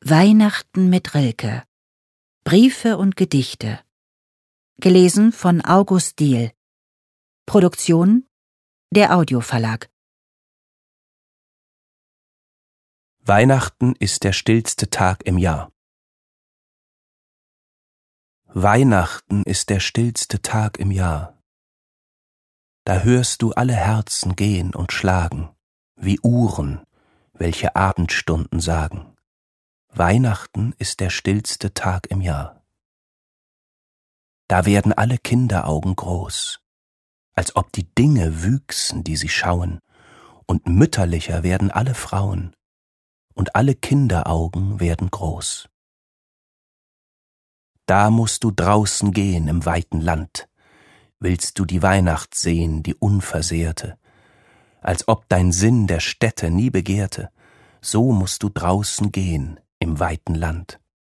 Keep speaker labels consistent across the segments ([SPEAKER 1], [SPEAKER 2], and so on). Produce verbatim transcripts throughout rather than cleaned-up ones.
[SPEAKER 1] Weihnachten mit Rilke. Briefe und Gedichte. Gelesen von August Diehl. Produktion der Audioverlag.
[SPEAKER 2] Weihnachten ist der stillste Tag im Jahr. Weihnachten ist der stillste Tag im Jahr. Da hörst du alle Herzen gehen und schlagen, wie Uhren, welche Abendstunden sagen. Weihnachten ist der stillste Tag im Jahr. Da werden alle Kinderaugen groß, als ob die Dinge wüchsen, die sie schauen, und mütterlicher werden alle Frauen, und alle Kinderaugen werden groß. Da musst du draußen gehen im weiten Land, willst du die Weihnacht sehen, die unversehrte, als ob dein Sinn der Städte nie begehrte, so musst du draußen gehen im weiten Land.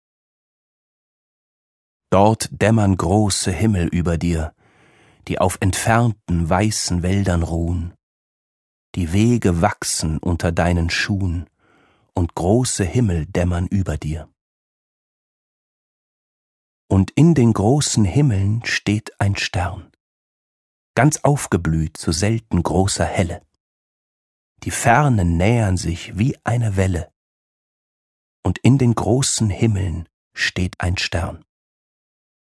[SPEAKER 2] Dort dämmern große Himmel über dir, die auf entfernten weißen Wäldern ruhen, die Wege wachsen unter deinen Schuhen, und große Himmel dämmern über dir. Und in den großen Himmeln steht ein Stern, ganz aufgeblüht zu selten großer Helle. Die Fernen nähern sich wie eine Welle, und in den großen Himmeln steht ein Stern.